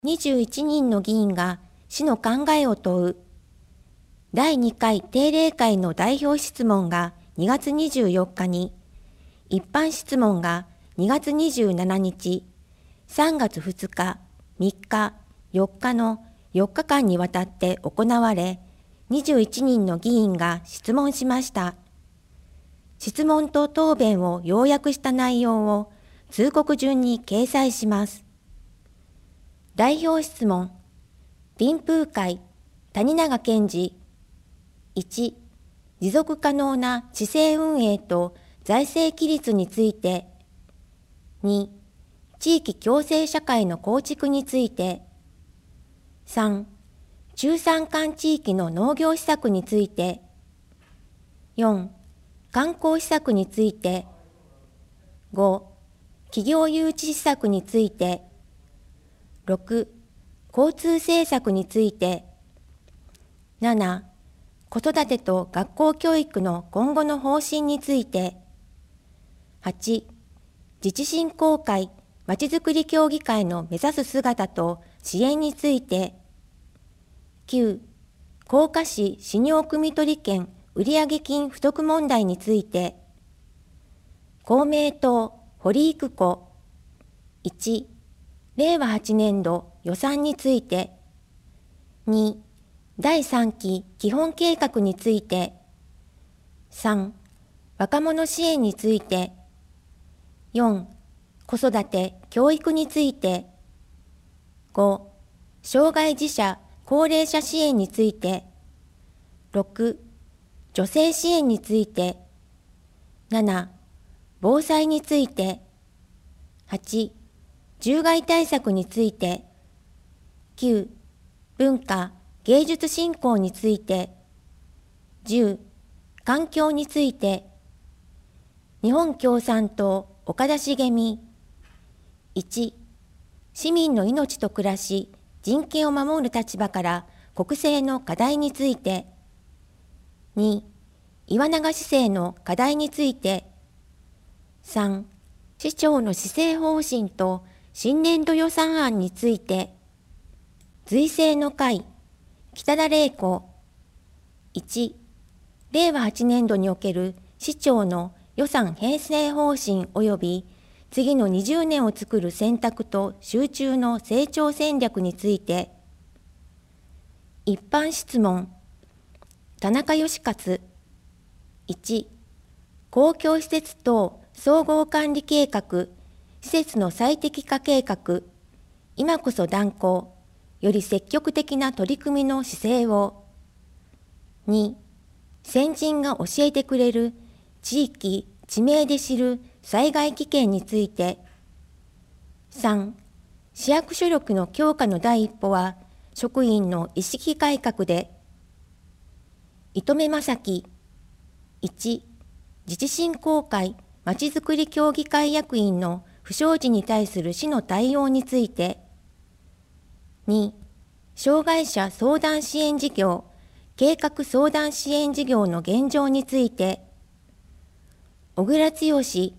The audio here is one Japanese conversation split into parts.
21人の議員が市の考えを問う。第2回定例会の代表質問が2月24日に、一般質問が2月27日、3月2日、3日、4日の4日間にわたって行われ、21人の議員が質問しました。質問と答弁を要約した内容を通告順に掲載します。代表質問、臨風会、谷永健二。1、持続可能な市政運営と財政規律について。2、地域共生社会の構築について。3、中山間地域の農業施策について。4、観光施策について。5、企業誘致施策について。6、交通政策について。7、子育てと学校教育の今後の方針について。8、自治振興会、まちづくり協議会の目指す姿と支援について。9、甲賀市飼料汲み取り権売上金不得問題について。公明党、堀育子。1、令和8年度予算について。2、第3期基本計画について。3、若者支援について。4、子育て・教育について。5、障害児者・高齢者支援について。6、女性支援について。7、防災について。8、獣害対策について。9、文化・芸術振興について。10、環境について。日本共産党岡田茂美。1、市民の命と暮らし、人権を守る立場から国政の課題について。2、岩永市政の課題について。3、市長の施政方針と新年度予算案について。随政の会、北田玲子。1、令和8年度における市長の予算編成方針及び次の20年を作る選択と集中の成長戦略について。一般質問、田中義勝。1、公共施設等総合管理計画、施設の最適化計画、今こそ断行、より積極的な取り組みの姿勢を。2、先人が教えてくれる地域、地名で知る災害危険について。3、市役所力の強化の第一歩は、職員の意識改革で。糸目正樹。1、自治振興会まちづくり協議会役員の不祥事に対する市の対応について。2、障害者相談支援事業、計画相談支援事業の現状について。小倉剛。1、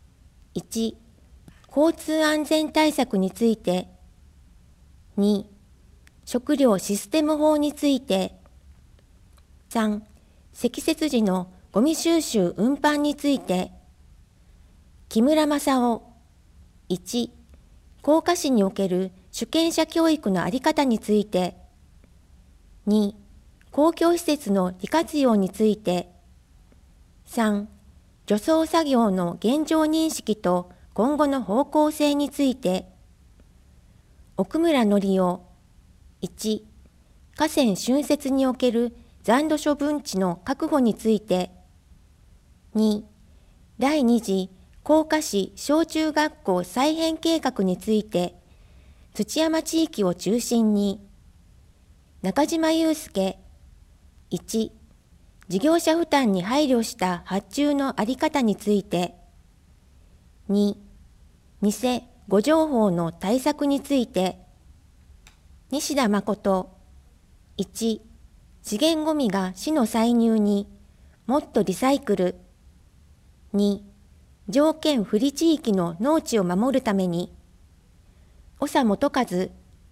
交通安全対策について。2、食料システム法について。3、積雪時のゴミ収集運搬について。木村正夫。1、甲賀市における主権者教育の在り方について。2、公共施設の利活用について。3、除草作業の現状認識と今後の方向性について。奥村則夫。1、河川浚渫における残土処分地の確保について。2、第2次甲賀市小中学校再編計画について、土山地域を中心に。中島祐介。1、事業者負担に配慮した発注の在り方について。2、偽誤情報の対策について。西田誠。1、資源ごみが市の歳入に、もっとリサイクル。2、条件不利地域の農地を守るために。長元和。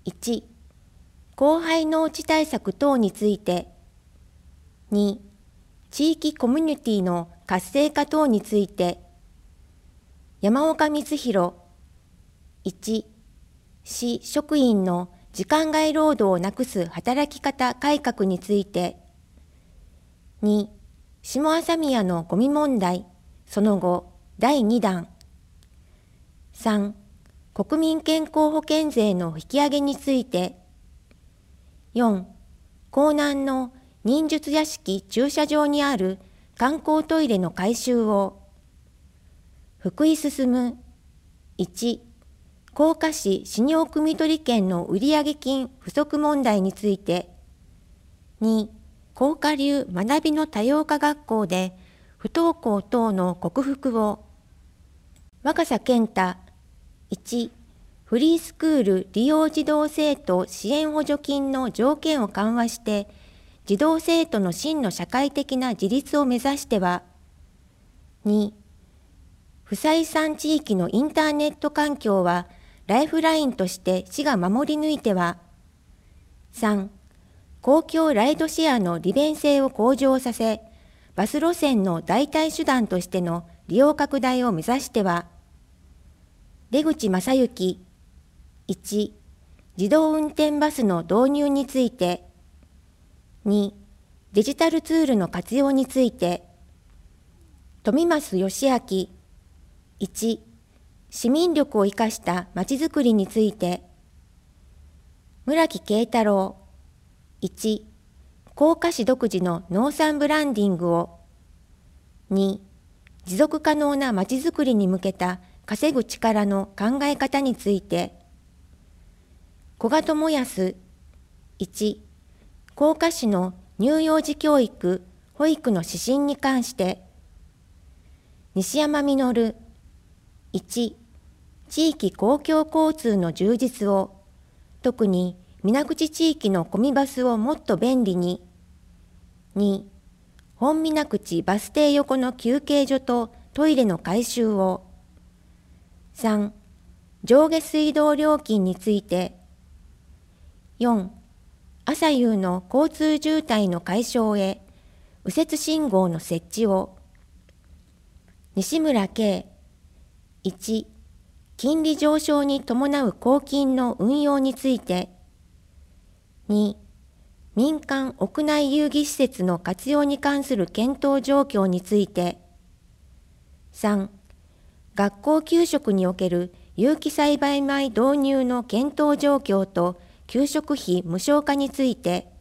1、荒廃農地対策等について。2、地域コミュニティの活性化等について。山岡光弘。1、市職員の時間外労働をなくす働き方改革について。2、下朝宮のゴミ問題、その後、第2弾。3、国民健康保険税の引き上げについて。4、江南の忍術屋敷駐車場にある観光トイレの改修を。福井進。1、甲賀市泌尿汲取券の売上金不足問題について。2、甲賀流学びの多様化学校で不登校等の克服を。若狭健太。1、フリースクール利用児童生徒支援補助金の条件を緩和して児童生徒の真の社会的な自立を目指しては。2、不採算地域のインターネット環境はライフラインとして市が守り抜いては。3、公共ライドシェアの利便性を向上させ、バス路線の代替手段としての利用拡大を目指しては。出口正幸。1、自動運転バスの導入について。2、デジタルツールの活用について。富増義明。1、市民力を生かしたまちづくりについて。村木慶太郎。1、甲賀市独自の農産ブランディングを。2、持続可能なまちづくりに向けた稼ぐ力の考え方について。古賀智康。1、甲賀市の乳幼児教育・保育の指針に関して。西山実。1、地域公共交通の充実を、特に水口地域のコミバスをもっと便利に。2、本水口バス停横の休憩所とトイレの改修を。3、上下水道料金について。4、朝夕の交通渋滞の解消へ右折信号の設置を。西村圭。1、金利上昇に伴う公金の運用について。2、民間屋内遊戯施設の活用に関する検討状況について。3、学校給食における有機栽培米導入の検討状況と給食費無償化について。